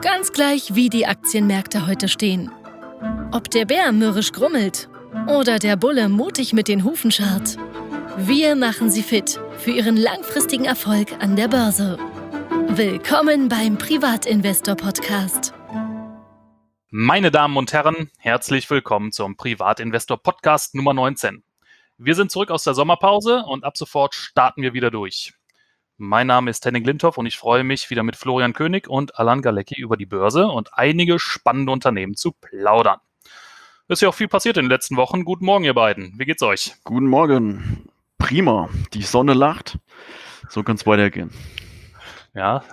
Ganz gleich, wie die Aktienmärkte heute stehen. Ob der Bär mürrisch grummelt oder der Bulle mutig mit den Hufen scharrt. Wir machen Sie fit für Ihren langfristigen Erfolg an der Börse. Willkommen beim Privatinvestor-Podcast. Meine Damen und Herren, herzlich willkommen zum Privatinvestor-Podcast Nummer 19. Wir sind zurück aus der Sommerpause und ab sofort starten wir wieder durch. Mein Name ist Henning Lindhoff und ich freue mich, wieder mit Florian König und Alan Galecki über die Börse und einige spannende Unternehmen zu plaudern. Es ist ja auch viel passiert in den letzten Wochen. Guten Morgen, ihr beiden. Wie geht's euch? Guten Morgen. Prima. Die Sonne lacht. So kann es weitergehen. Ja.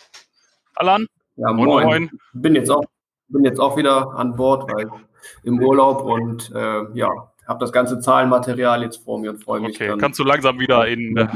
Alan? Ja, moin. Bin jetzt auch wieder an Bord, weil im Urlaub und habe das ganze Zahlenmaterial jetzt vor mir und freue mich. Okay, kannst du langsam wieder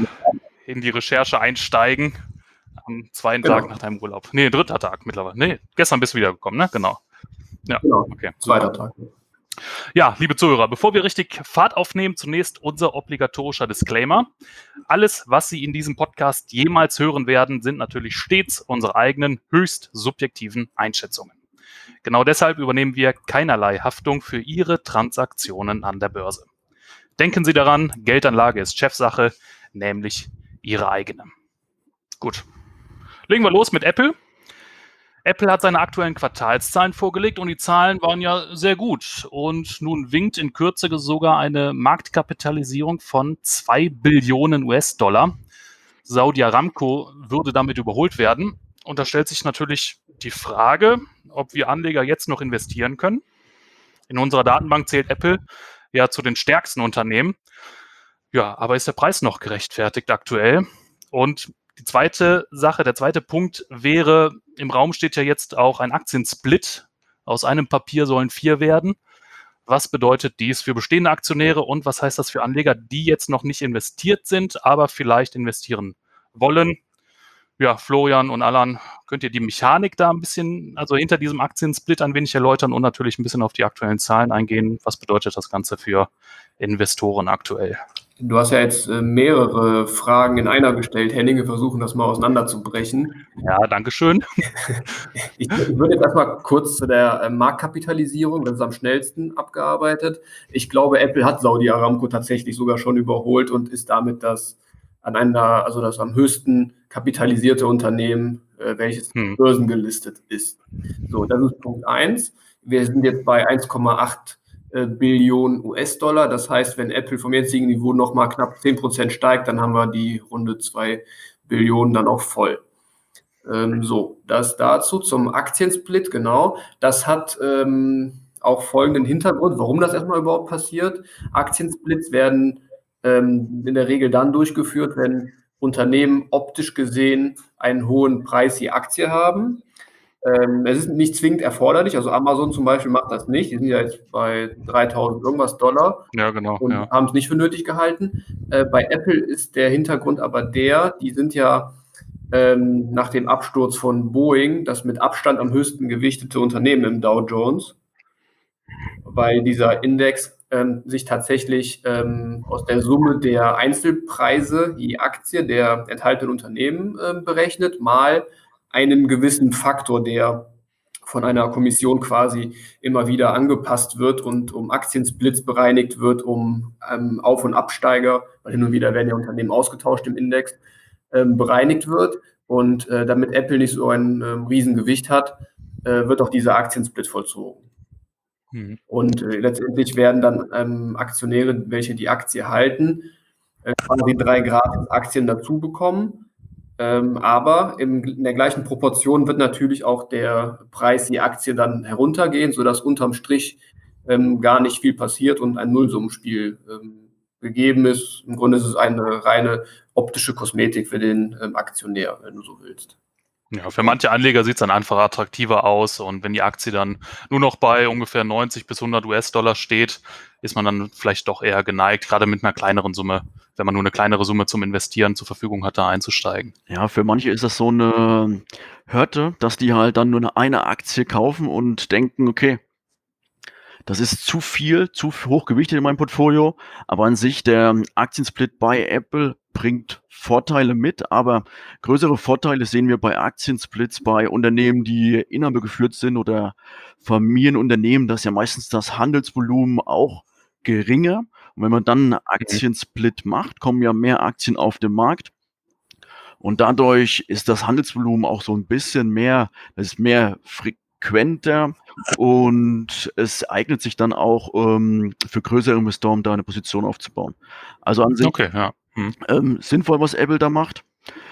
in die Recherche einsteigen am zweiten Tag nach deinem Urlaub. Nee, dritter Tag mittlerweile. Nee, gestern bist du wiedergekommen, ne? Genau. Ja, genau. Okay. Zweiter Tag. Ja, liebe Zuhörer, bevor wir richtig Fahrt aufnehmen, zunächst unser obligatorischer Disclaimer. Alles, was Sie in diesem Podcast jemals hören werden, sind natürlich stets unsere eigenen, höchst subjektiven Einschätzungen. Genau deshalb übernehmen wir keinerlei Haftung für Ihre Transaktionen an der Börse. Denken Sie daran, Geldanlage ist Chefsache, nämlich Ihre eigene. Gut, legen wir los mit Apple. Apple hat seine aktuellen Quartalszahlen vorgelegt und die Zahlen waren ja sehr gut. Und nun winkt in Kürze sogar eine Marktkapitalisierung von 2 Billionen US-Dollar. Saudi Aramco würde damit überholt werden. Und da stellt sich natürlich die Frage, ob wir Anleger jetzt noch investieren können. In unserer Datenbank zählt Apple ja zu den stärksten Unternehmen. Ja, aber ist der Preis noch gerechtfertigt aktuell? Und die zweite Sache, der zweite Punkt wäre, im Raum steht ja jetzt auch ein Aktiensplit. Aus einem Papier sollen 4 werden. Was bedeutet dies für bestehende Aktionäre und was heißt das für Anleger, die jetzt noch nicht investiert sind, aber vielleicht investieren wollen? Ja, Florian und Alan, könnt ihr die Mechanik da ein bisschen, also hinter diesem Aktiensplit ein wenig erläutern und natürlich ein bisschen auf die aktuellen Zahlen eingehen? Was bedeutet das Ganze für Investoren aktuell? Du hast ja jetzt mehrere Fragen in einer gestellt, Henning. Wir versuchen das mal auseinanderzubrechen. Ja, danke schön. Ich würde jetzt erstmal kurz zu der Marktkapitalisierung, das ist am schnellsten abgearbeitet. Ich glaube, Apple hat Saudi Aramco tatsächlich sogar schon überholt und ist damit das am höchsten kapitalisierte Unternehmen, welches börsengelistet ist. So, das ist Punkt 1. Wir sind jetzt bei 1,8 Billionen US-Dollar. Das heißt, wenn Apple vom jetzigen Niveau nochmal knapp 10% steigt, dann haben wir die runde 2 Billionen dann auch voll. Das dazu zum Aktiensplit, genau. Das hat auch folgenden Hintergrund, warum das erstmal überhaupt passiert. Aktiensplits werden in der Regel dann durchgeführt, wenn Unternehmen optisch gesehen einen hohen Preis je Aktie haben. Es ist nicht zwingend erforderlich, also Amazon zum Beispiel macht das nicht, die sind ja jetzt bei 3.000 irgendwas $, Ja, genau. und haben es nicht für nötig gehalten. Bei Apple ist der Hintergrund aber die sind ja nach dem Absturz von Boeing das mit Abstand am höchsten gewichtete Unternehmen im Dow Jones, weil dieser Index sich tatsächlich aus der Summe der Einzelpreise je Aktie der enthaltenen Unternehmen berechnet, mal einen gewissen Faktor, der von einer Kommission quasi immer wieder angepasst wird und um Aktiensplits bereinigt wird, um Auf- und Absteiger, weil hin und wieder werden ja Unternehmen ausgetauscht im Index, bereinigt wird. Und damit Apple nicht so ein Riesengewicht hat, wird auch dieser Aktiensplit vollzogen. Und letztendlich werden dann Aktionäre, welche die Aktie halten, quasi 3 gratis Aktien dazu bekommen. Aber in der gleichen Proportion wird natürlich auch der Preis je Aktie dann heruntergehen, sodass unterm Strich gar nicht viel passiert und ein Nullsummenspiel gegeben ist. Im Grunde ist es eine reine optische Kosmetik für den Aktionär, wenn du so willst. Ja, für manche Anleger sieht es dann einfach attraktiver aus und wenn die Aktie dann nur noch bei ungefähr 90 bis 100 US-Dollar steht, ist man dann vielleicht doch eher geneigt, gerade mit einer kleineren Summe, wenn man nur eine kleinere Summe zum Investieren zur Verfügung hat, da einzusteigen. Ja, für manche ist das so eine Hürde, dass die halt dann nur eine Aktie kaufen und denken, okay, das ist zu viel, zu hoch gewichtet in meinem Portfolio, aber an sich der Aktiensplit bei Apple bringt Vorteile mit, aber größere Vorteile sehen wir bei Aktiensplits, bei Unternehmen, die inhabergeführt sind oder Familienunternehmen. Da ist ja meistens das Handelsvolumen auch geringer. Und wenn man dann einen Aktiensplit macht, kommen ja mehr Aktien auf den Markt. Und dadurch ist das Handelsvolumen auch so ein bisschen mehr, es ist mehr frequenter und es eignet sich dann auch für größere Investoren, da eine Position aufzubauen. Also an sich Okay, ja. sinnvoll, was Apple da macht.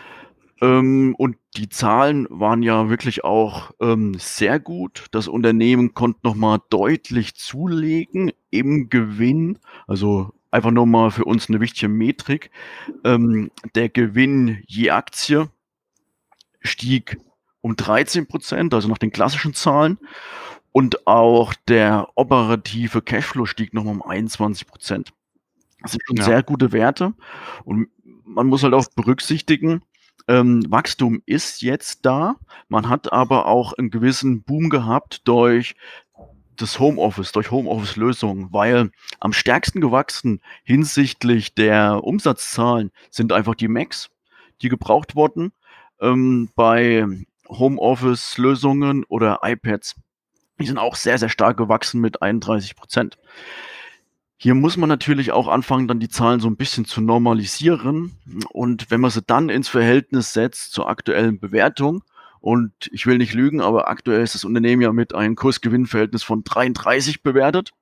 Und die Zahlen waren ja wirklich auch sehr gut. Das Unternehmen konnte nochmal deutlich zulegen im Gewinn. Also einfach nur mal für uns eine wichtige Metrik. Der Gewinn je Aktie stieg um 13%, also nach den klassischen Zahlen. Und auch der operative Cashflow stieg nochmal um 21%. Das sind schon sehr gute Werte. Und man muss halt auch berücksichtigen, Wachstum ist jetzt da. Man hat aber auch einen gewissen Boom gehabt durch das Homeoffice, durch Homeoffice-Lösungen, weil am stärksten gewachsen hinsichtlich der Umsatzzahlen sind einfach die Macs, die gebraucht wurden bei Homeoffice-Lösungen oder iPads. Die sind auch sehr, sehr stark gewachsen mit 31%. Hier muss man natürlich auch anfangen, dann die Zahlen so ein bisschen zu normalisieren. Und wenn man sie dann ins Verhältnis setzt zur aktuellen Bewertung, und ich will nicht lügen, aber aktuell ist das Unternehmen ja mit einem Kurs-Gewinn-Verhältnis von 33 bewertet,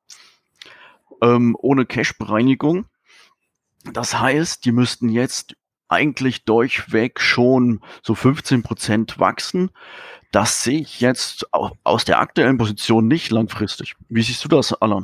ohne Cash-Bereinigung. Das heißt, die müssten jetzt eigentlich durchweg schon so 15% wachsen. Das sehe ich jetzt aus der aktuellen Position nicht langfristig. Wie siehst du das, Alan?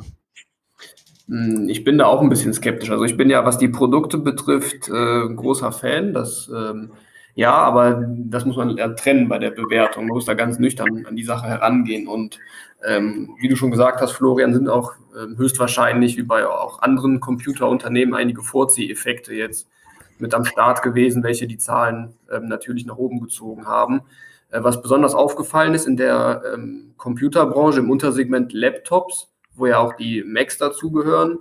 Ich bin da auch ein bisschen skeptisch. Also ich bin ja, was die Produkte betrifft, großer Fan. Ja, aber das muss man trennen bei der Bewertung. Man muss da ganz nüchtern an die Sache herangehen. Und wie du schon gesagt hast, Florian, sind auch höchstwahrscheinlich, wie bei auch anderen Computerunternehmen, einige Vorzieheffekte jetzt mit am Start gewesen, welche die Zahlen natürlich nach oben gezogen haben. Was besonders aufgefallen ist in der Computerbranche im Untersegment Laptops, wo ja auch die Macs dazugehören,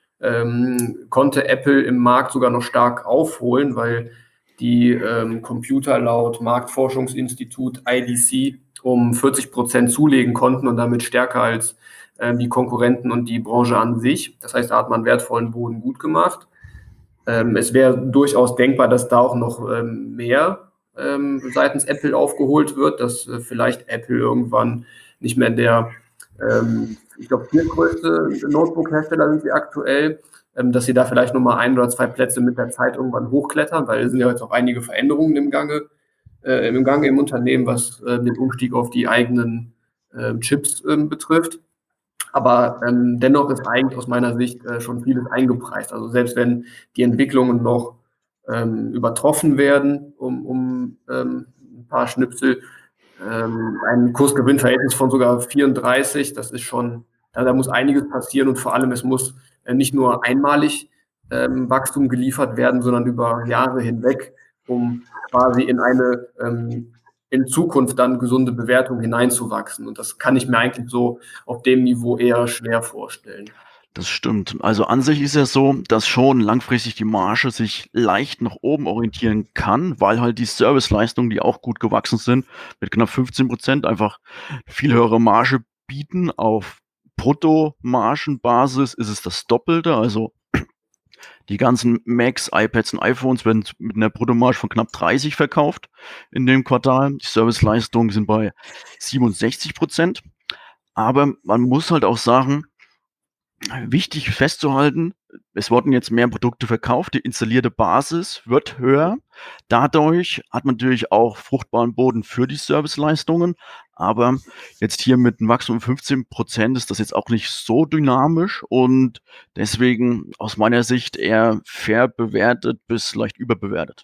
konnte Apple im Markt sogar noch stark aufholen, weil die Computer laut Marktforschungsinstitut IDC um 40% zulegen konnten und damit stärker als die Konkurrenten und die Branche an sich. Das heißt, da hat man wertvollen Boden gut gemacht. Es wäre durchaus denkbar, dass da auch noch mehr seitens Apple aufgeholt wird, dass vielleicht Apple irgendwann nicht mehr der ich glaube, viertgrößte Notebook-Hersteller sind sie aktuell, dass sie da vielleicht nochmal 1 oder 2 Plätze mit der Zeit irgendwann hochklettern, weil es sind ja jetzt auch einige Veränderungen im Gange im Unternehmen, was den Umstieg auf die eigenen Chips betrifft. Aber dennoch ist eigentlich aus meiner Sicht schon vieles eingepreist. Also selbst wenn die Entwicklungen noch übertroffen werden um ein paar Schnipsel, ein Kursgewinnverhältnis von sogar 34, das ist schon, da muss einiges passieren und vor allem es muss nicht nur einmalig Wachstum geliefert werden, sondern über Jahre hinweg, um quasi in eine in Zukunft dann gesunde Bewertung hineinzuwachsen. Und das kann ich mir eigentlich so auf dem Niveau eher schwer vorstellen. Das stimmt. Also an sich ist es so, dass schon langfristig die Marge sich leicht nach oben orientieren kann, weil halt die Serviceleistungen, die auch gut gewachsen sind, mit knapp 15% einfach viel höhere Marge bieten. Auf Bruttomargenbasis ist es das Doppelte. Also die ganzen Macs, iPads und iPhones werden mit einer Bruttomarge von knapp 30 verkauft in dem Quartal. Die Serviceleistungen sind bei 67%. Aber man muss halt auch sagen, wichtig festzuhalten, es wurden jetzt mehr Produkte verkauft, die installierte Basis wird höher. Dadurch hat man natürlich auch fruchtbaren Boden für die Serviceleistungen. Aber jetzt hier mit einem Wachstum um 15% ist das jetzt auch nicht so dynamisch und deswegen aus meiner Sicht eher fair bewertet bis leicht überbewertet.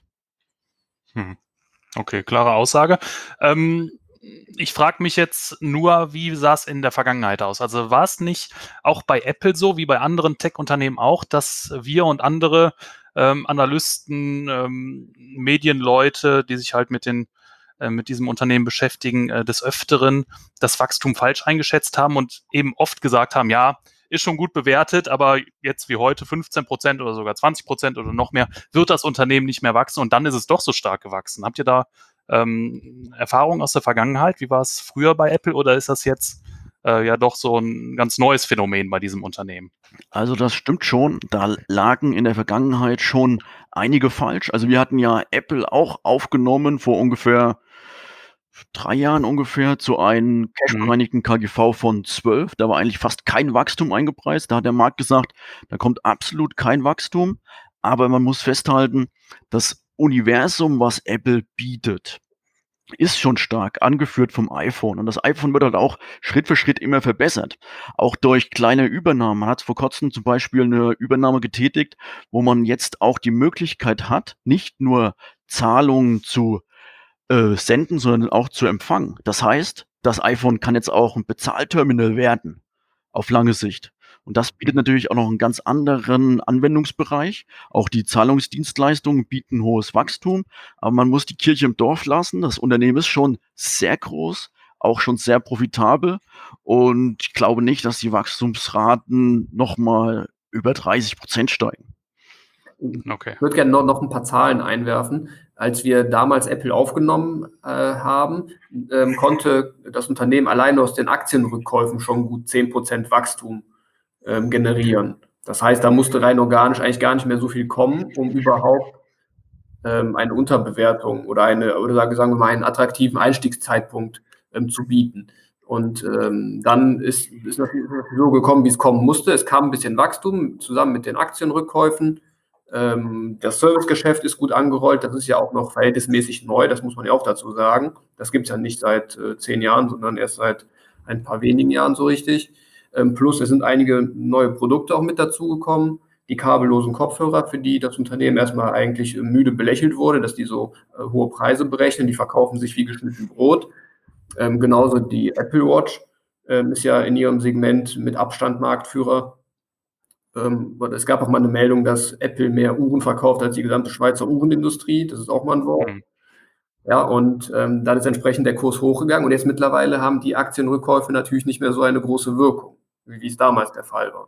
Okay, klare Aussage. Ich frage mich jetzt nur, wie sah es in der Vergangenheit aus? Also war es nicht auch bei Apple so, wie bei anderen Tech-Unternehmen auch, dass wir und andere Analysten, Medienleute, die sich halt mit diesem Unternehmen beschäftigen, des Öfteren das Wachstum falsch eingeschätzt haben und eben oft gesagt haben, ja, ist schon gut bewertet, aber jetzt wie heute 15% oder sogar 20% oder noch mehr, wird das Unternehmen nicht mehr wachsen und dann ist es doch so stark gewachsen. Habt ihr da Erfahrungen aus der Vergangenheit? Wie war es früher bei Apple oder ist das jetzt ja doch so ein ganz neues Phänomen bei diesem Unternehmen? Also das stimmt schon. Da lagen in der Vergangenheit schon einige falsch. Also wir hatten ja Apple auch aufgenommen vor ungefähr 3 Jahren ungefähr zu einem cashbereinigten KGV von 12. Da war eigentlich fast kein Wachstum eingepreist. Da hat der Markt gesagt, da kommt absolut kein Wachstum. Aber man muss festhalten, das Universum, was Apple bietet, ist schon stark, angeführt vom iPhone. Und das iPhone wird halt auch Schritt für Schritt immer verbessert. Auch durch kleine Übernahmen. Man hat vor kurzem zum Beispiel eine Übernahme getätigt, wo man jetzt auch die Möglichkeit hat, nicht nur Zahlungen zu senden, sondern auch zu empfangen. Das heißt, das iPhone kann jetzt auch ein Bezahlterminal werden, auf lange Sicht. Und das bietet natürlich auch noch einen ganz anderen Anwendungsbereich. Auch die Zahlungsdienstleistungen bieten hohes Wachstum, aber man muss die Kirche im Dorf lassen. Das Unternehmen ist schon sehr groß, auch schon sehr profitabel und ich glaube nicht, dass die Wachstumsraten noch mal über 30% steigen. Okay. Ich würde gerne noch ein paar Zahlen einwerfen. Als wir damals Apple aufgenommen haben, konnte das Unternehmen alleine aus den Aktienrückkäufen schon gut 10% Wachstum generieren. Das heißt, da musste rein organisch eigentlich gar nicht mehr so viel kommen, um überhaupt eine Unterbewertung oder sagen wir mal einen attraktiven Einstiegszeitpunkt zu bieten. Und dann ist natürlich so gekommen, wie es kommen musste. Es kam ein bisschen Wachstum zusammen mit den Aktienrückkäufen. Das Servicegeschäft ist gut angerollt. Das ist ja auch noch verhältnismäßig neu. Das muss man ja auch dazu sagen. Das gibt es ja nicht seit 10 Jahren, sondern erst seit ein paar wenigen Jahren so richtig. Plus es sind einige neue Produkte auch mit dazugekommen. Die kabellosen Kopfhörer, für die das Unternehmen erstmal eigentlich müde belächelt wurde, dass die so hohe Preise berechnen. Die verkaufen sich wie geschnitten Brot. Genauso die Apple Watch ist ja in ihrem Segment mit Abstand Marktführer. Es gab auch mal eine Meldung, dass Apple mehr Uhren verkauft als die gesamte Schweizer Uhrenindustrie. Das ist auch mal ein Wort. Ja, und dann ist entsprechend der Kurs hochgegangen. Und jetzt mittlerweile haben die Aktienrückkäufe natürlich nicht mehr so eine große Wirkung, wie es damals der Fall war.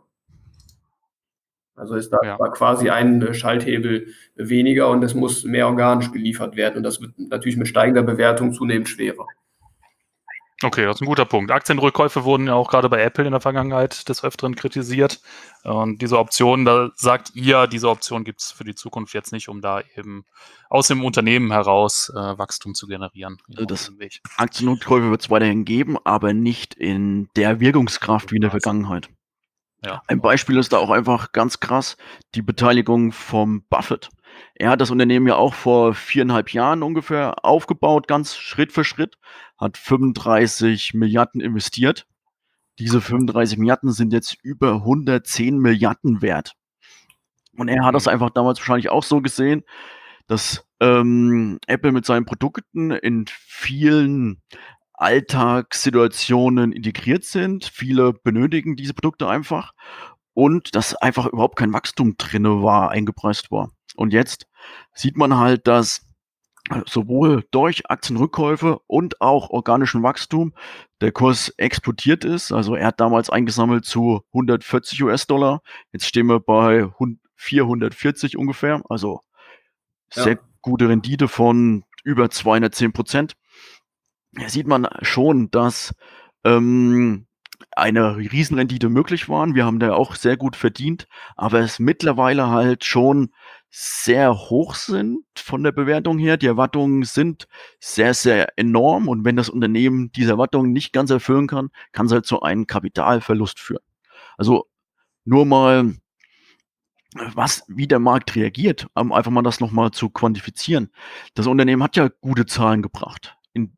Also ist da quasi ein Schalthebel weniger und es muss mehr organisch geliefert werden. Und das wird natürlich mit steigender Bewertung zunehmend schwerer. Okay, das ist ein guter Punkt. Aktienrückkäufe wurden ja auch gerade bei Apple in der Vergangenheit des Öfteren kritisiert. Und diese Option, da sagt ihr, diese Option gibt es für die Zukunft jetzt nicht, um da eben aus dem Unternehmen heraus Wachstum zu generieren. Das Aktienrückkäufe wird es weiterhin geben, aber nicht in der Wirkungskraft wie in der Vergangenheit. Ja. Ein Beispiel ist da auch einfach ganz krass die Beteiligung vom Buffett. Er hat das Unternehmen ja auch vor 4,5 Jahren ungefähr aufgebaut, ganz Schritt für Schritt, hat 35 Milliarden investiert. Diese 35 Milliarden sind jetzt über 110 Milliarden wert. Und er hat das einfach damals wahrscheinlich auch so gesehen, dass Apple mit seinen Produkten in vielen Alltagssituationen integriert sind. Viele benötigen diese Produkte einfach und dass einfach überhaupt kein Wachstum drinne war, eingepreist war. Und jetzt sieht man halt, dass sowohl durch Aktienrückkäufe und auch organischen Wachstum der Kurs explodiert ist. Also er hat damals eingesammelt zu $140. Jetzt stehen wir bei 440 ungefähr. Also sehr gute Rendite von über 210%. Da sieht man schon, dass eine Riesenrendite möglich war. Wir haben da auch sehr gut verdient, aber es mittlerweile halt schon sehr hoch sind von der Bewertung her. Die Erwartungen sind sehr, sehr enorm und wenn das Unternehmen diese Erwartungen nicht ganz erfüllen kann, kann es halt zu einem Kapitalverlust führen. Also nur mal, wie der Markt reagiert, um einfach mal das nochmal zu quantifizieren. Das Unternehmen hat ja gute Zahlen gebracht.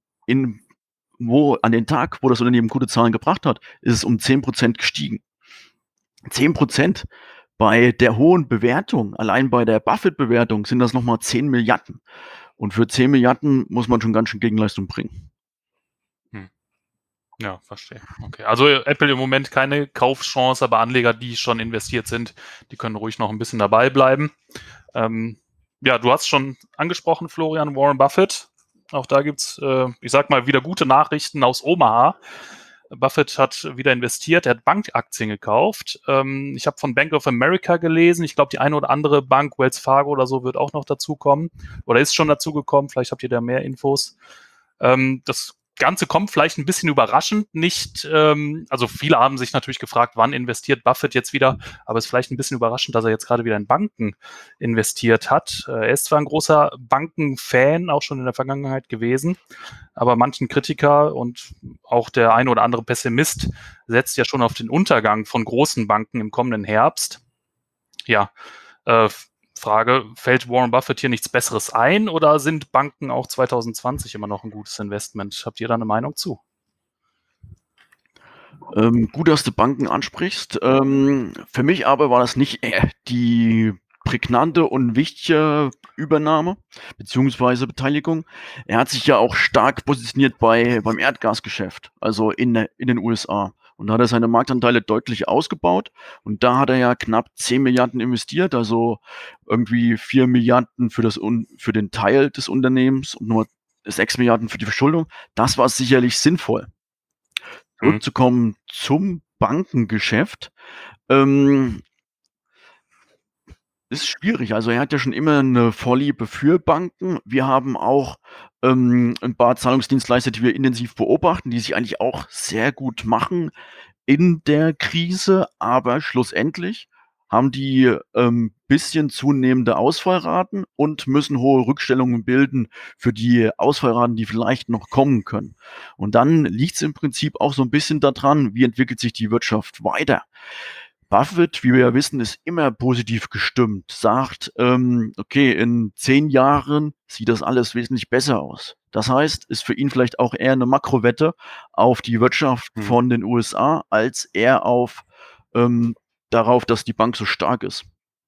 An den Tag, wo das Unternehmen gute Zahlen gebracht hat, ist es um 10% gestiegen. 10% bei der hohen Bewertung, allein bei der Buffett-Bewertung sind das nochmal 10 Milliarden. Und für 10 Milliarden muss man schon ganz schön Gegenleistung bringen. Ja, verstehe. Okay. Also Apple im Moment keine Kaufchance, aber Anleger, die schon investiert sind, die können ruhig noch ein bisschen dabei bleiben. Ja, du hast schon angesprochen, Florian, Warren Buffett. Auch da gibt es, ich sag mal, wieder gute Nachrichten aus Omaha. Buffett hat wieder investiert, er hat Bankaktien gekauft. Ich habe von Bank of America gelesen. Ich glaube, die eine oder andere Bank, Wells Fargo oder so, wird auch noch dazukommen oder ist schon dazugekommen. Vielleicht habt ihr da mehr Infos. Das Ganze kommt vielleicht ein bisschen überraschend, nicht, also viele haben sich natürlich gefragt, wann investiert Buffett jetzt wieder, aber es ist vielleicht ein bisschen überraschend, dass er jetzt gerade wieder in Banken investiert hat. Er ist zwar ein großer Bankenfan, auch schon in der Vergangenheit gewesen, aber manchen Kritiker und auch der eine oder andere Pessimist setzt ja schon auf den Untergang von großen Banken im kommenden Herbst. Ja, Frage, fällt Warren Buffett hier nichts Besseres ein oder sind Banken auch 2020 immer noch ein gutes Investment? Habt ihr da eine Meinung zu? Gut, dass du Banken ansprichst. Für mich aber war das nicht die prägnante und wichtige Übernahme beziehungsweise Beteiligung. Er hat sich ja auch stark positioniert beim Erdgasgeschäft, also in den USA. Und da hat er seine Marktanteile deutlich ausgebaut. Und da hat er ja knapp 10 Milliarden investiert, also irgendwie 4 Milliarden für den Teil des Unternehmens und nur 6 Milliarden für die Verschuldung. Das war sicherlich sinnvoll. Zurückzukommen zum Bankengeschäft. Ist schwierig. Also er hat ja schon immer eine Vorliebe für Banken. Wir haben auch ein paar Zahlungsdienstleister, die wir intensiv beobachten, die sich eigentlich auch sehr gut machen in der Krise, aber schlussendlich haben die bisschen zunehmende Ausfallraten und müssen hohe Rückstellungen bilden für die Ausfallraten, die vielleicht noch kommen können. Und dann liegt es im Prinzip auch so ein bisschen daran, wie entwickelt sich die Wirtschaft weiter. Buffett, wie wir ja wissen, ist immer positiv gestimmt, sagt, okay, in 10 Jahren sieht das alles wesentlich besser aus. Das heißt, ist für ihn vielleicht auch eher eine Makrowette auf die Wirtschaft von den USA, als eher auf darauf, dass die Bank so stark ist.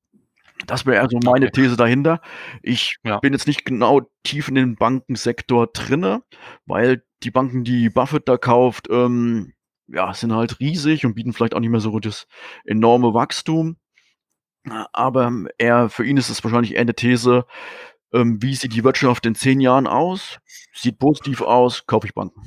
Das wäre also meine These dahinter. Ich bin jetzt nicht genau tief in den Bankensektor drinne, weil die Banken, die Buffett da kauft, sind halt riesig und bieten vielleicht auch nicht mehr so das enorme Wachstum. Aber für ihn ist es wahrscheinlich eher eine These, wie sieht die Wirtschaft in 10 Jahren aus? Sieht positiv aus, kaufe ich Banken.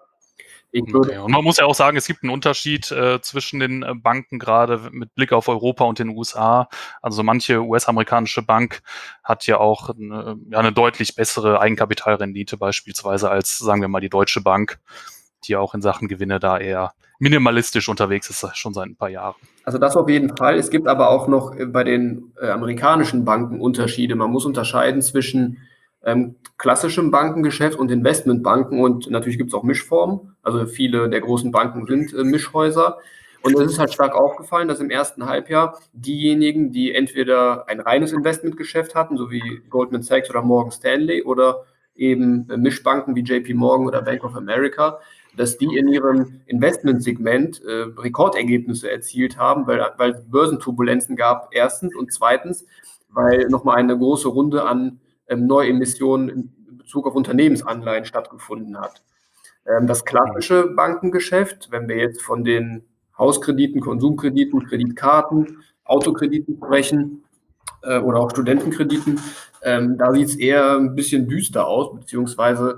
Okay. Und man muss ja auch sagen, es gibt einen Unterschied zwischen den Banken, gerade mit Blick auf Europa und den USA. Also manche US-amerikanische Bank hat ja auch eine deutlich bessere Eigenkapitalrendite beispielsweise als, sagen wir mal, die Deutsche Bank, die auch in Sachen Gewinne da eher minimalistisch unterwegs ist, schon seit ein paar Jahren. Also das auf jeden Fall. Es gibt aber auch noch bei den amerikanischen Banken Unterschiede. Man muss unterscheiden zwischen klassischem Bankengeschäft und Investmentbanken und natürlich gibt es auch Mischformen. Also viele der großen Banken sind Mischhäuser. Und es ist halt stark aufgefallen, dass im ersten Halbjahr diejenigen, die entweder ein reines Investmentgeschäft hatten, so wie Goldman Sachs oder Morgan Stanley oder eben Mischbanken wie JP Morgan oder Bank of America, dass die in ihrem Investmentsegment Rekordergebnisse erzielt haben, weil es Börsenturbulenzen gab, erstens, und zweitens, weil nochmal eine große Runde an Neuemissionen in Bezug auf Unternehmensanleihen stattgefunden hat. Das klassische Bankengeschäft, wenn wir jetzt von den Hauskrediten, Konsumkrediten, Kreditkarten, Autokrediten sprechen oder auch Studentenkrediten, da sieht es eher ein bisschen düster aus, beziehungsweise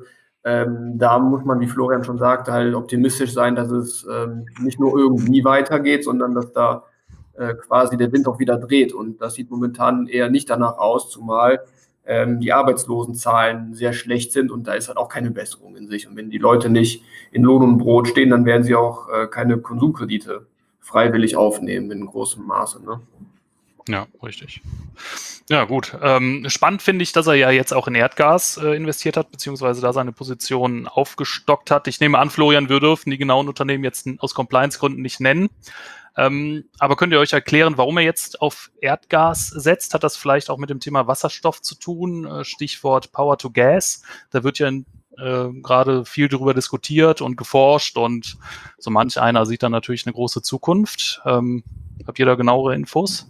da muss man, wie Florian schon sagte, halt optimistisch sein, dass es nicht nur irgendwie weitergeht, sondern dass da quasi der Wind auch wieder dreht. Und das sieht momentan eher nicht danach aus, zumal die Arbeitslosenzahlen sehr schlecht sind und da ist halt auch keine Besserung in sich. Und wenn die Leute nicht in Lohn und Brot stehen, dann werden sie auch keine Konsumkredite freiwillig aufnehmen in großem Maße. Ne? Ja, richtig. Ja, gut. Spannend finde ich, dass er ja jetzt auch in Erdgas investiert hat, beziehungsweise da seine Position aufgestockt hat. Ich nehme an, Florian, wir dürfen die genauen Unternehmen jetzt aus Compliance-Gründen nicht nennen. Aber könnt ihr euch erklären, warum er jetzt auf Erdgas setzt? Hat das vielleicht auch mit dem Thema Wasserstoff zu tun? Stichwort Power to Gas. Da wird ja gerade viel darüber diskutiert und geforscht und so manch einer sieht da natürlich eine große Zukunft. Habt ihr da genauere Infos?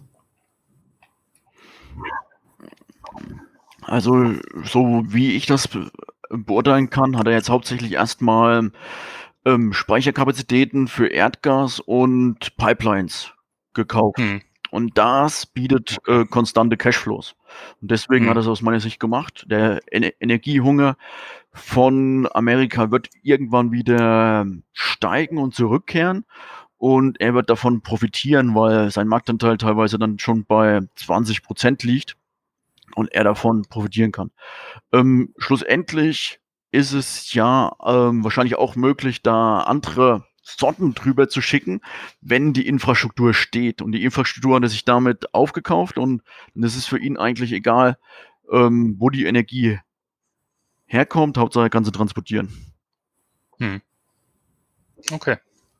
Also, so wie ich das beurteilen kann, hat er jetzt hauptsächlich erstmal Speicherkapazitäten für Erdgas und Pipelines gekauft. Und das bietet konstante Cashflows. Und deswegen hat er es aus meiner Sicht gemacht. Der Energiehunger von Amerika wird irgendwann wieder steigen und zurückkehren. Und er wird davon profitieren, weil sein Marktanteil teilweise dann schon bei 20% liegt und er davon profitieren kann. Schlussendlich ist es ja wahrscheinlich auch möglich, da andere Sorten drüber zu schicken, wenn die Infrastruktur steht. Und die Infrastruktur hat er sich damit aufgekauft und es ist für ihn eigentlich egal, wo die Energie herkommt. Hauptsache er kann sie transportieren. Okay.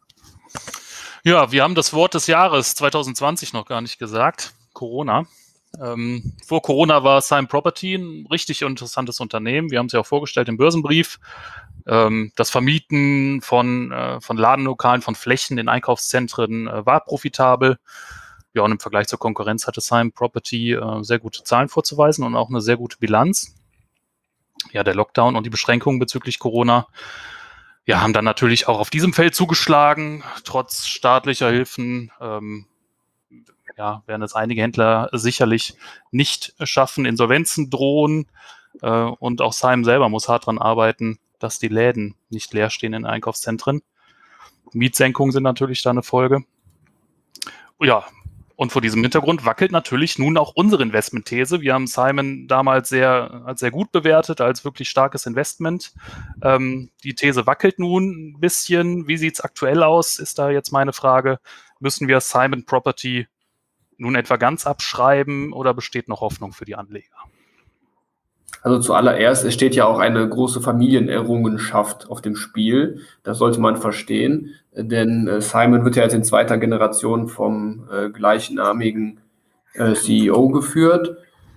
Ja, wir haben das Wort des Jahres 2020 noch gar nicht gesagt. Corona. Vor Corona war Simon Property ein richtig interessantes Unternehmen. Wir haben es ja auch vorgestellt im Börsenbrief. Das Vermieten von Ladenlokalen, von Flächen in Einkaufszentren war profitabel. Ja, und im Vergleich zur Konkurrenz hatte Simon Property sehr gute Zahlen vorzuweisen und auch eine sehr gute Bilanz. Ja, der Lockdown und die Beschränkungen bezüglich Corona haben dann natürlich auch auf diesem Feld zugeschlagen, trotz staatlicher Hilfen. Werden es einige Händler sicherlich nicht schaffen, Insolvenzen drohen. Und auch Simon selber muss hart daran arbeiten, dass die Läden nicht leer stehen in Einkaufszentren. Mietsenkungen sind natürlich da eine Folge. Ja, und vor diesem Hintergrund wackelt natürlich nun auch unsere Investmentthese. Wir haben Simon damals als sehr gut bewertet, als wirklich starkes Investment. Die These wackelt nun ein bisschen. Wie sieht es aktuell aus, ist da jetzt meine Frage. Müssen wir Simon Property nun etwa ganz abschreiben oder besteht noch Hoffnung für die Anleger? Also zuallererst, es steht ja auch eine große Familienerrungenschaft auf dem Spiel. Das sollte man verstehen, denn Simon wird ja jetzt in zweiter Generation vom gleichnamigen CEO geführt.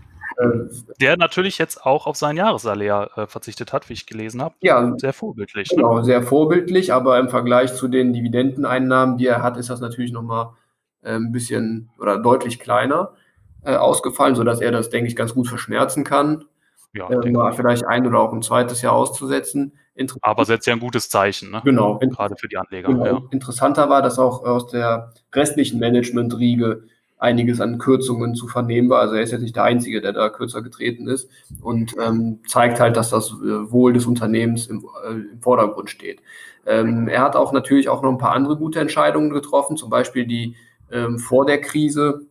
Der natürlich jetzt auch auf sein Jahressalär verzichtet hat, wie ich gelesen habe. Ja, sehr vorbildlich. Genau, Ne? sehr vorbildlich, aber im Vergleich zu den Dividendeneinnahmen, die er hat, ist das natürlich nochmal ein bisschen oder deutlich kleiner ausgefallen, sodass er das, denke ich, ganz gut verschmerzen kann. Ja, vielleicht ein oder auch ein zweites Jahr auszusetzen. Aber setzt ja ein gutes Zeichen, ne? Genau. Gerade für die Anleger. Genau. Ja. Interessanter war, dass auch aus der restlichen Management-Riege einiges an Kürzungen zu vernehmen war. Also er ist jetzt nicht der Einzige, der da kürzer getreten ist und zeigt halt, dass das Wohl des Unternehmens im Vordergrund steht. Er hat auch natürlich auch noch ein paar andere gute Entscheidungen getroffen, zum Beispiel die vor der Krise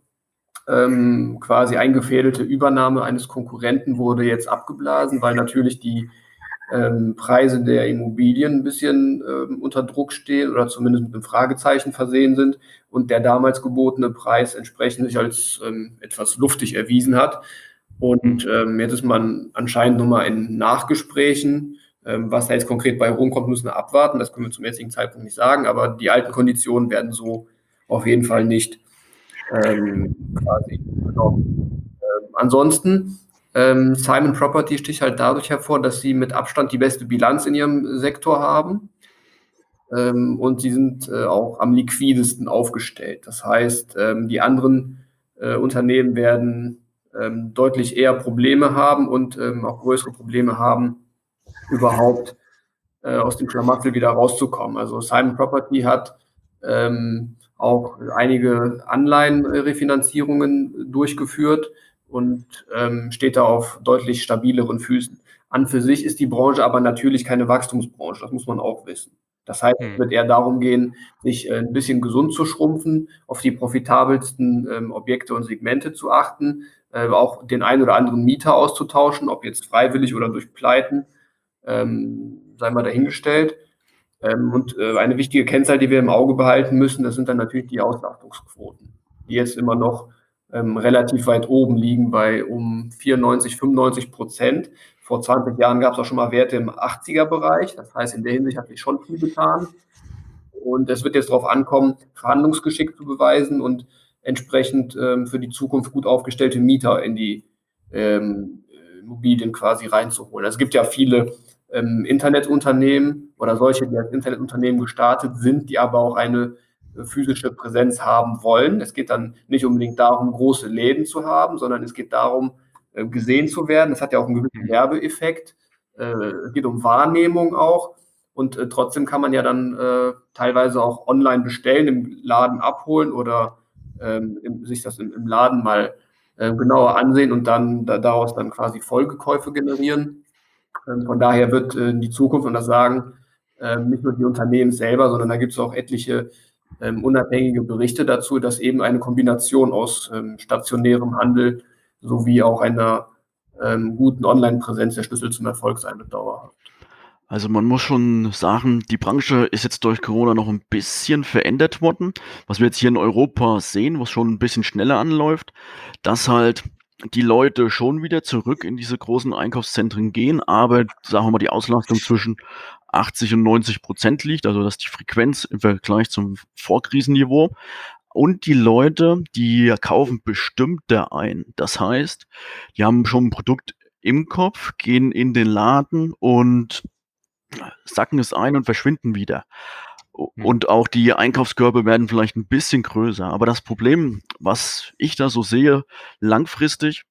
quasi eingefädelte Übernahme eines Konkurrenten wurde jetzt abgeblasen, weil natürlich die Preise der Immobilien ein bisschen unter Druck stehen oder zumindest mit einem Fragezeichen versehen sind und der damals gebotene Preis entsprechend sich als etwas luftig erwiesen hat. Und jetzt ist man anscheinend nochmal in Nachgesprächen. Was da jetzt konkret bei rumkommt, müssen wir abwarten. Das können wir zum jetzigen Zeitpunkt nicht sagen, aber die alten Konditionen werden so auf jeden Fall nicht quasi genommen. Ansonsten Simon Property sticht halt dadurch hervor, dass sie mit Abstand die beste Bilanz in ihrem Sektor haben und sie sind auch am liquidesten aufgestellt. Das heißt, die anderen Unternehmen werden deutlich eher Probleme haben und auch größere Probleme haben, überhaupt aus dem Schlamassel wieder rauszukommen. Also Simon Property hat auch einige Anleihenrefinanzierungen durchgeführt und steht da auf deutlich stabileren Füßen. An für sich ist die Branche aber natürlich keine Wachstumsbranche, das muss man auch wissen. Das heißt, es wird eher darum gehen, sich ein bisschen gesund zu schrumpfen, auf die profitabelsten Objekte und Segmente zu achten, auch den einen oder anderen Mieter auszutauschen, ob jetzt freiwillig oder durch Pleiten, sei mal dahingestellt. Und eine wichtige Kennzahl, die wir im Auge behalten müssen, das sind dann natürlich die Auslastungsquoten, die jetzt immer noch relativ weit oben liegen bei um 94-95%. Vor 20 Jahren gab es auch schon mal Werte im 80er-Bereich. Das heißt, in der Hinsicht hat sich schon viel getan. Und es wird jetzt darauf ankommen, Verhandlungsgeschick zu beweisen und entsprechend für die Zukunft gut aufgestellte Mieter in die Immobilien quasi reinzuholen. Also es gibt ja viele Internetunternehmen oder solche, die als Internetunternehmen gestartet sind, die aber auch eine physische Präsenz haben wollen. Es geht dann nicht unbedingt darum, große Läden zu haben, sondern es geht darum, gesehen zu werden. Das hat ja auch einen gewissen Werbeeffekt. Es geht um Wahrnehmung auch. Und trotzdem kann man ja dann teilweise auch online bestellen, im Laden abholen oder sich das im Laden mal genauer ansehen und dann daraus dann quasi Folgekäufe generieren. Von daher wird die Zukunft, und das sagen nicht nur die Unternehmen selber, sondern da gibt es auch etliche unabhängige Berichte dazu, dass eben eine Kombination aus stationärem Handel sowie auch einer guten Online-Präsenz der Schlüssel zum Erfolg sein wird dauerhaft. Also man muss schon sagen, die Branche ist jetzt durch Corona noch ein bisschen verändert worden. Was wir jetzt hier in Europa sehen, was schon ein bisschen schneller anläuft, dass halt die Leute schon wieder zurück in diese großen Einkaufszentren gehen, aber sagen wir mal, die Auslastung zwischen 80 und 90% liegt, also dass die Frequenz im Vergleich zum Vorkrisenniveau. Und die Leute, die kaufen bestimmter ein. Das heißt, die haben schon ein Produkt im Kopf, gehen in den Laden und sacken es ein und verschwinden wieder. Und auch die Einkaufskörbe werden vielleicht ein bisschen größer. Aber das Problem, was ich da so sehe, langfristig,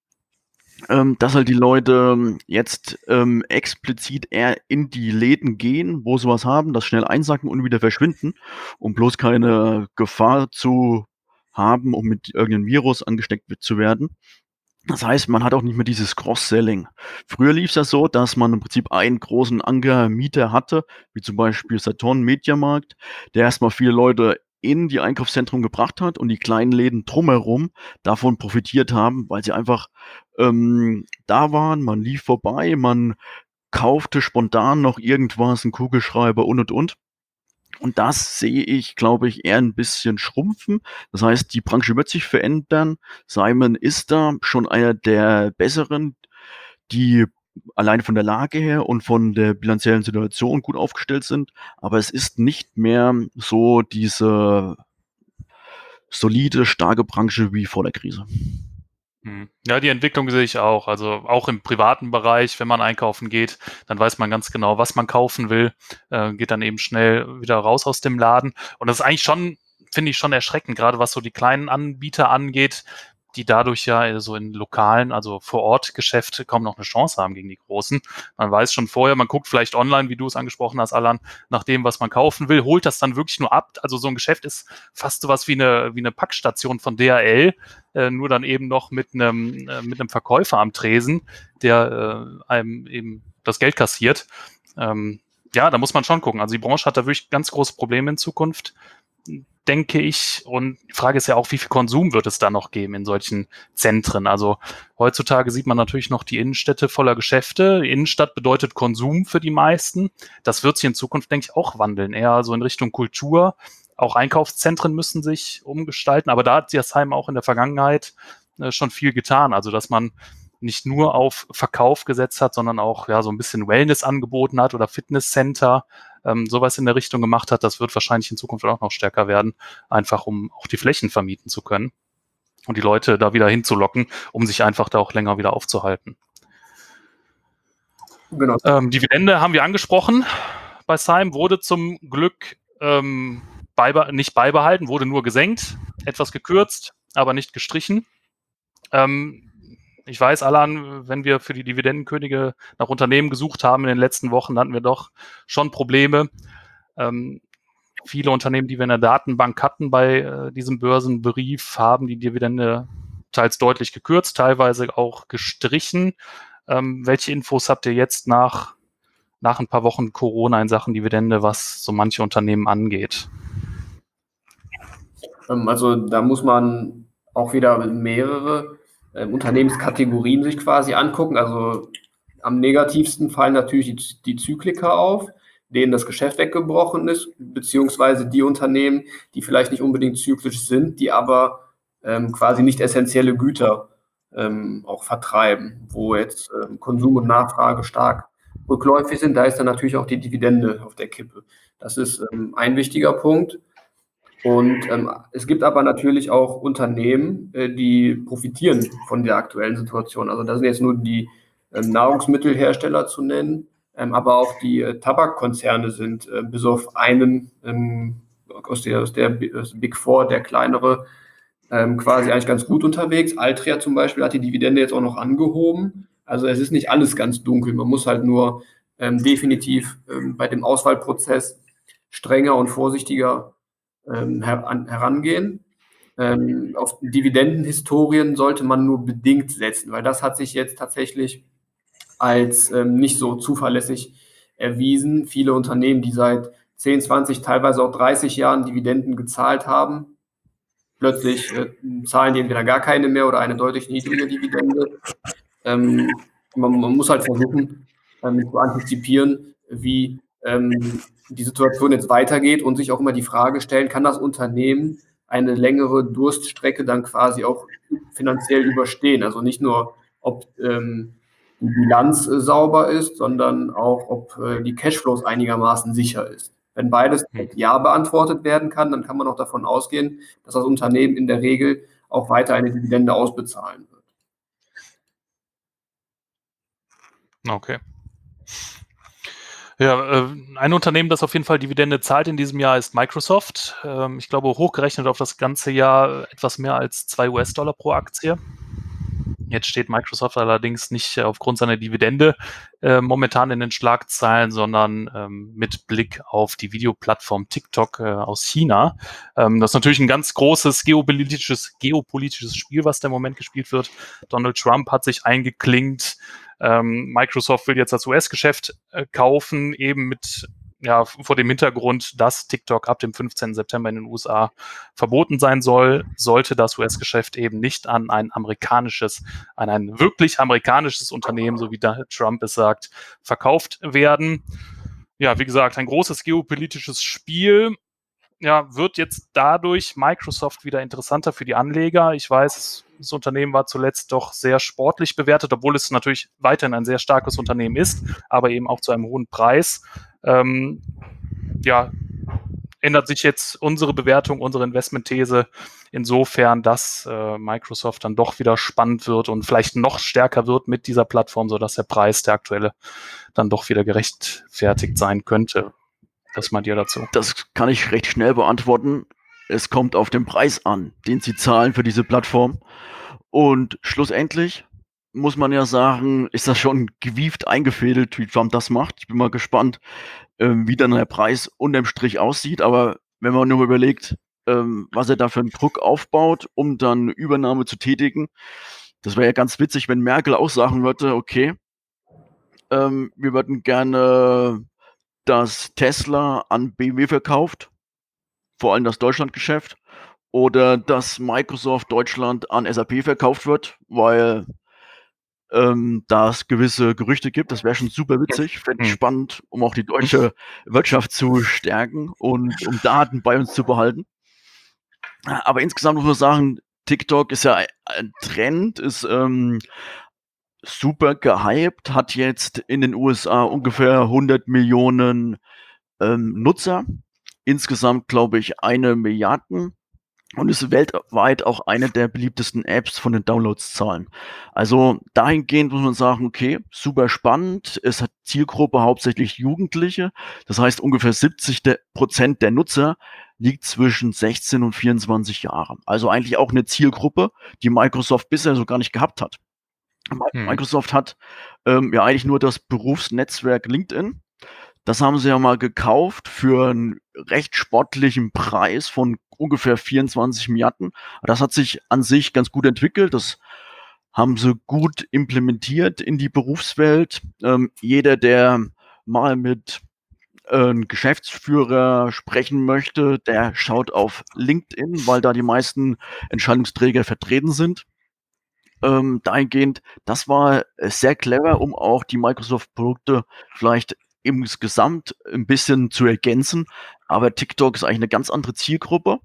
dass halt die Leute jetzt explizit eher in die Läden gehen, wo sie was haben, das schnell einsacken und wieder verschwinden, um bloß keine Gefahr zu haben, um mit irgendeinem Virus angesteckt zu werden. Das heißt, man hat auch nicht mehr dieses Cross-Selling. Früher lief es ja so, dass man im Prinzip einen großen Ankermieter hatte, wie zum Beispiel Saturn Mediamarkt, der erstmal viele Leute in die Einkaufszentren gebracht hat und die kleinen Läden drumherum davon profitiert haben, weil sie einfach da waren, man lief vorbei, man kaufte spontan noch irgendwas, einen Kugelschreiber und. Und das sehe ich, glaube ich, eher ein bisschen schrumpfen. Das heißt, die Branche wird sich verändern. Simon ist da schon einer der Besseren, die alleine von der Lage her und von der bilanziellen Situation gut aufgestellt sind. Aber es ist nicht mehr so diese solide, starke Branche wie vor der Krise. Ja, die Entwicklung sehe ich auch. Also auch im privaten Bereich, wenn man einkaufen geht, dann weiß man ganz genau, was man kaufen will, geht dann eben schnell wieder raus aus dem Laden. Und das ist eigentlich schon, finde ich, schon erschreckend, gerade was so die kleinen Anbieter angeht, die dadurch ja so in lokalen, also vor Ort Geschäfte kaum noch eine Chance haben gegen die Großen. Man weiß schon vorher, man guckt vielleicht online, wie du es angesprochen hast, Alan, nach dem, was man kaufen will, holt das dann wirklich nur ab. Also so ein Geschäft ist fast sowas wie eine Packstation von DHL, nur dann eben noch mit einem Verkäufer am Tresen, der einem eben das Geld kassiert. Ja, da muss man schon gucken. Also die Branche hat da wirklich ganz große Probleme in Zukunft, denke ich. Und die Frage ist ja auch, wie viel Konsum wird es da noch geben in solchen Zentren? Also heutzutage sieht man natürlich noch die Innenstädte voller Geschäfte. Innenstadt bedeutet Konsum für die meisten. Das wird sich in Zukunft, denke ich, auch wandeln. Eher so in Richtung Kultur. Auch Einkaufszentren müssen sich umgestalten. Aber da hat Jasheim auch in der Vergangenheit schon viel getan. Also dass man nicht nur auf Verkauf gesetzt hat, sondern auch ja so ein bisschen Wellness angeboten hat oder Fitnesscenter, sowas in der Richtung gemacht hat. Das wird wahrscheinlich in Zukunft auch noch stärker werden, einfach um auch die Flächen vermieten zu können und die Leute da wieder hinzulocken, um sich einfach da auch länger wieder aufzuhalten. Genau. Dividende haben wir angesprochen. Bei Syme wurde zum Glück nicht beibehalten, wurde nur gesenkt, etwas gekürzt, aber nicht gestrichen. Ich weiß, Alan, wenn wir für die Dividendenkönige nach Unternehmen gesucht haben in den letzten Wochen, hatten wir doch schon Probleme. Viele Unternehmen, die wir in der Datenbank hatten bei diesem Börsenbrief, haben die Dividende teils deutlich gekürzt, teilweise auch gestrichen. Welche Infos habt ihr jetzt nach ein paar Wochen Corona in Sachen Dividende, was so manche Unternehmen angeht? Also da muss man auch wieder mehrere Unternehmenskategorien sich quasi angucken. Also am negativsten fallen natürlich die Zykliker auf, denen das Geschäft weggebrochen ist, beziehungsweise die Unternehmen, die vielleicht nicht unbedingt zyklisch sind, die aber quasi nicht essentielle Güter auch vertreiben, wo jetzt Konsum und Nachfrage stark rückläufig sind. Da ist dann natürlich auch die Dividende auf der Kippe. Das ist ein wichtiger Punkt. Und es gibt aber natürlich auch Unternehmen, die profitieren von der aktuellen Situation. Also da sind jetzt nur die Nahrungsmittelhersteller zu nennen, aber auch die Tabakkonzerne sind bis auf einen aus der Big Four, der kleinere, quasi eigentlich ganz gut unterwegs. Altria zum Beispiel hat die Dividende jetzt auch noch angehoben. Also es ist nicht alles ganz dunkel. Man muss halt nur definitiv bei dem Auswahlprozess strenger und vorsichtiger herangehen. Auf Dividendenhistorien sollte man nur bedingt setzen, weil das hat sich jetzt tatsächlich als nicht so zuverlässig erwiesen. Viele Unternehmen, die seit 10, 20, teilweise auch 30 Jahren Dividenden gezahlt haben, plötzlich zahlen die entweder gar keine mehr oder eine deutlich niedrige Dividende. Man muss halt versuchen, zu antizipieren, wie die Situation jetzt weitergeht und sich auch immer die Frage stellen, kann das Unternehmen eine längere Durststrecke dann quasi auch finanziell überstehen? Also nicht nur, ob die Bilanz sauber ist, sondern auch, ob die Cashflows einigermaßen sicher ist. Wenn beides mit Ja beantwortet werden kann, dann kann man auch davon ausgehen, dass das Unternehmen in der Regel auch weiter eine Dividende ausbezahlen wird. Okay. Ja, ein Unternehmen, das auf jeden Fall Dividende zahlt in diesem Jahr, ist Microsoft. Ich glaube, hochgerechnet auf das ganze Jahr etwas mehr als $2 pro Aktie. Jetzt steht Microsoft allerdings nicht aufgrund seiner Dividende momentan in den Schlagzeilen, sondern mit Blick auf die Videoplattform TikTok aus China. Das ist natürlich ein ganz großes geopolitisches Spiel, was da im Moment gespielt wird. Donald Trump hat sich eingeklinkt. Microsoft will jetzt das US-Geschäft kaufen, eben mit vor dem Hintergrund, dass TikTok ab dem 15. September in den USA verboten sein sollte das US-Geschäft eben nicht an ein wirklich amerikanisches Unternehmen, so wie Trump es sagt, verkauft werden. Ja, wie gesagt, ein großes geopolitisches Spiel. Ja, wird jetzt dadurch Microsoft wieder interessanter für die Anleger. Ich weiß, das Unternehmen war zuletzt doch sehr sportlich bewertet, obwohl es natürlich weiterhin ein sehr starkes Unternehmen ist, aber eben auch zu einem hohen Preis. Ändert sich jetzt unsere Bewertung, unsere Investmentthese insofern, dass Microsoft dann doch wieder spannend wird und vielleicht noch stärker wird mit dieser Plattform, sodass der Preis, der aktuelle, dann doch wieder gerechtfertigt sein könnte. Das mal dir dazu. Das kann ich recht schnell beantworten. Es kommt auf den Preis an, den sie zahlen für diese Plattform. Und schlussendlich muss man ja sagen, ist das schon gewieft eingefädelt, wie Trump das macht. Ich bin mal gespannt, wie dann der Preis unterm Strich aussieht. Aber wenn man nur überlegt, was er da für einen Druck aufbaut, um dann Übernahme zu tätigen, das wäre ja ganz witzig, wenn Merkel auch sagen würde, okay, wir würden gerne, dass Tesla an BMW verkauft, vor allem das Deutschlandgeschäft, oder dass Microsoft Deutschland an SAP verkauft wird, weil da es gewisse Gerüchte gibt. Das wäre schon super witzig, fände ich spannend, um auch die deutsche Wirtschaft zu stärken und um Daten bei uns zu behalten. Aber insgesamt muss man sagen, TikTok ist ja ein Trend, ist super gehypt, hat jetzt in den USA ungefähr 100 Millionen Nutzer. Insgesamt, glaube ich, 1 Milliarde und ist weltweit auch eine der beliebtesten Apps von den Downloadszahlen. Also dahingehend muss man sagen, okay, super spannend. Es hat Zielgruppe hauptsächlich Jugendliche. Das heißt, ungefähr 70% der Nutzer liegt zwischen 16 und 24 Jahren. Also eigentlich auch eine Zielgruppe, die Microsoft bisher so gar nicht gehabt hat. Microsoft hat eigentlich nur das Berufsnetzwerk LinkedIn. Das haben sie ja mal gekauft für einen recht sportlichen Preis von ungefähr 24 Milliarden. Das hat sich an sich ganz gut entwickelt. Das haben sie gut implementiert in die Berufswelt. Jeder, der mal mit einem Geschäftsführer sprechen möchte, der schaut auf LinkedIn, weil da die meisten Entscheidungsträger vertreten sind. Dahingehend, das war sehr clever, um auch die Microsoft-Produkte vielleicht insgesamt ein bisschen zu ergänzen. Aber TikTok ist eigentlich eine ganz andere Zielgruppe.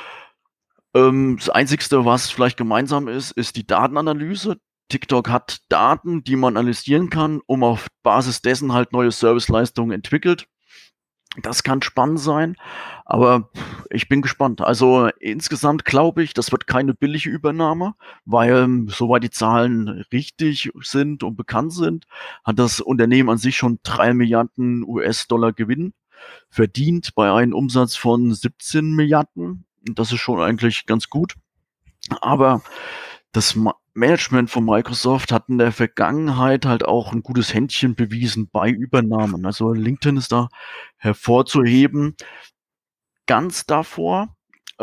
Das Einzigste, was vielleicht gemeinsam ist die Datenanalyse. TikTok hat Daten, die man analysieren kann, um auf Basis dessen halt neue Serviceleistungen entwickelt. Das kann spannend sein, aber ich bin gespannt. Also insgesamt glaube ich, das wird keine billige Übernahme, weil soweit die Zahlen richtig sind und bekannt sind, hat das Unternehmen an sich schon 3 Milliarden US-Dollar Gewinn verdient bei einem Umsatz von 17 Milliarden. Das ist schon eigentlich ganz gut. Aber das Management von Microsoft hat in der Vergangenheit halt auch ein gutes Händchen bewiesen bei Übernahmen. Also LinkedIn ist da hervorzuheben. Ganz davor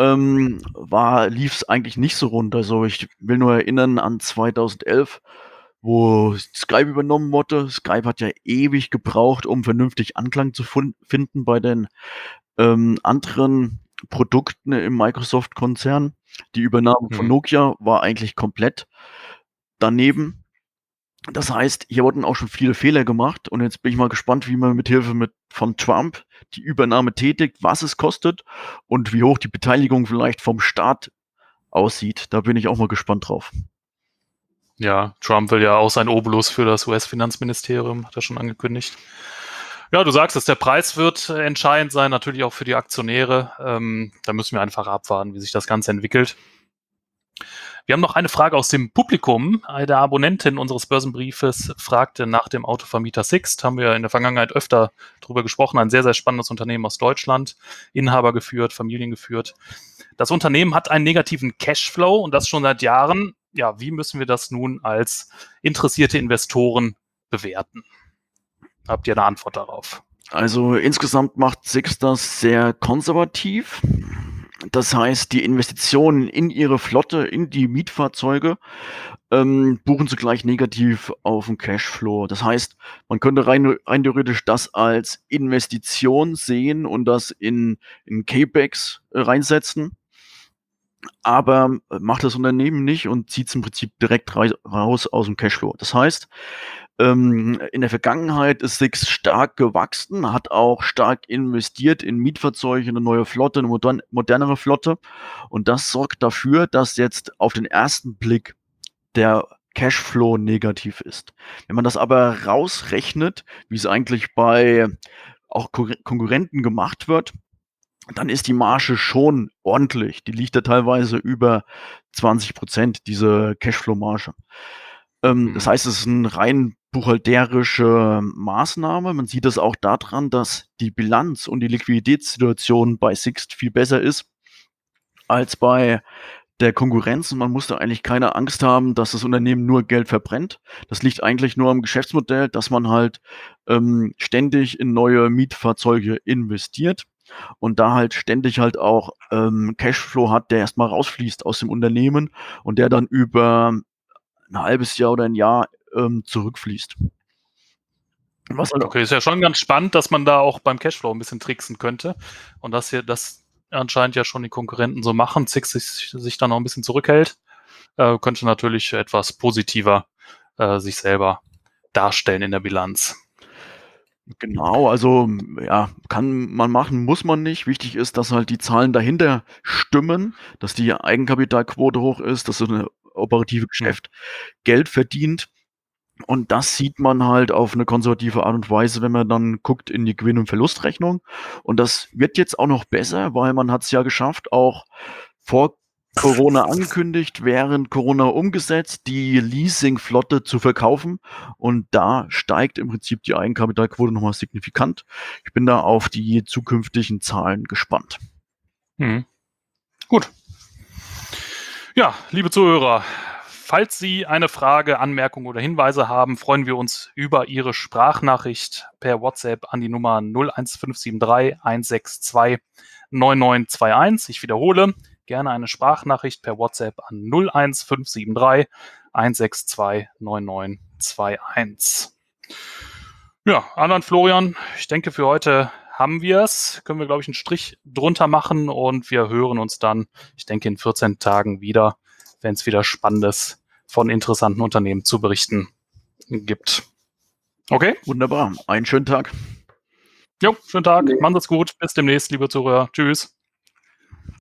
lief es eigentlich nicht so rund. Also ich will nur erinnern an 2011, wo Skype übernommen wurde. Skype hat ja ewig gebraucht, um vernünftig Anklang zu finden bei den anderen Produkten im Microsoft-Konzern. Die Übernahme von Nokia war eigentlich komplett daneben. Das heißt, hier wurden auch schon viele Fehler gemacht und jetzt bin ich mal gespannt, wie man mithilfe von Trump die Übernahme tätigt, was es kostet und wie hoch die Beteiligung vielleicht vom Staat aussieht. Da bin ich auch mal gespannt drauf. Ja, Trump will ja auch sein Obolus für das US-Finanzministerium, hat er schon angekündigt. Ja, du sagst es, der Preis wird entscheidend sein, natürlich auch für die Aktionäre. Da müssen wir einfach abwarten, wie sich das Ganze entwickelt. Wir haben noch eine Frage aus dem Publikum. Eine Abonnentin unseres Börsenbriefes fragte nach dem Autovermieter Sixt. Haben wir in der Vergangenheit öfter drüber gesprochen. Ein sehr, sehr spannendes Unternehmen aus Deutschland. Inhaber geführt, Familien geführt. Das Unternehmen hat einen negativen Cashflow und das schon seit Jahren. Ja, wie müssen wir das nun als interessierte Investoren bewerten? Habt ihr eine Antwort darauf? Also insgesamt macht Sixt das sehr konservativ. Das heißt, die Investitionen in ihre Flotte, in die Mietfahrzeuge, buchen sie gleich negativ auf den Cashflow. Das heißt, man könnte rein theoretisch das als Investition sehen und das in CapEx reinsetzen. Aber macht das Unternehmen nicht und zieht es im Prinzip direkt raus aus dem Cashflow. Das heißt, in der Vergangenheit ist Sixt stark gewachsen, hat auch stark investiert in Mietfahrzeuge, eine neue Flotte, eine modernere Flotte. Und das sorgt dafür, dass jetzt auf den ersten Blick der Cashflow negativ ist. Wenn man das aber rausrechnet, wie es eigentlich bei auch Konkurrenten gemacht wird, dann ist die Marge schon ordentlich. Die liegt da teilweise über 20%, diese Cashflow-Marge. Das heißt, es ist eine rein buchhalterische Maßnahme. Man sieht es auch daran, dass die Bilanz und die Liquiditätssituation bei Sixt viel besser ist als bei der Konkurrenz. Und man muss da eigentlich keine Angst haben, dass das Unternehmen nur Geld verbrennt. Das liegt eigentlich nur am Geschäftsmodell, dass man halt ständig in neue Mietfahrzeuge investiert und da halt ständig halt auch Cashflow hat, der erstmal rausfließt aus dem Unternehmen und der dann über ein halbes Jahr oder ein Jahr zurückfließt. Okay, ist ja schon ganz spannend, dass man da auch beim Cashflow ein bisschen tricksen könnte und dass hier das anscheinend ja schon die Konkurrenten so machen, Sixt sich dann noch ein bisschen zurückhält, könnte natürlich etwas positiver sich selber darstellen in der Bilanz. Genau, also ja, kann man machen, muss man nicht. Wichtig ist, dass halt die Zahlen dahinter stimmen, dass die Eigenkapitalquote hoch ist, dass so eine operative Geschäft Geld verdient. Und das sieht man halt auf eine konservative Art und Weise, wenn man dann guckt in die Gewinn- und Verlustrechnung. Und das wird jetzt auch noch besser, weil man hat es ja geschafft, auch vor Corona angekündigt, während Corona umgesetzt, die Leasingflotte zu verkaufen. Und da steigt im Prinzip die Eigenkapitalquote nochmal signifikant. Ich bin da auf die zukünftigen Zahlen gespannt. Gut. Ja, liebe Zuhörer, falls Sie eine Frage, Anmerkung oder Hinweise haben, freuen wir uns über Ihre Sprachnachricht per WhatsApp an die Nummer 01573 162 9921. Ich wiederhole, gerne eine Sprachnachricht per WhatsApp an 01573 162 9921. Ja, Arne, Florian, ich denke, für heute haben wir es. Können wir, glaube ich, einen Strich drunter machen und wir hören uns dann, ich denke, in 14 Tagen wieder, wenn es wieder Spannendes von interessanten Unternehmen zu berichten gibt. Okay? Wunderbar. Einen schönen Tag. Jo, schönen Tag. Machen Sie es gut. Bis demnächst, liebe Zuhörer. Tschüss.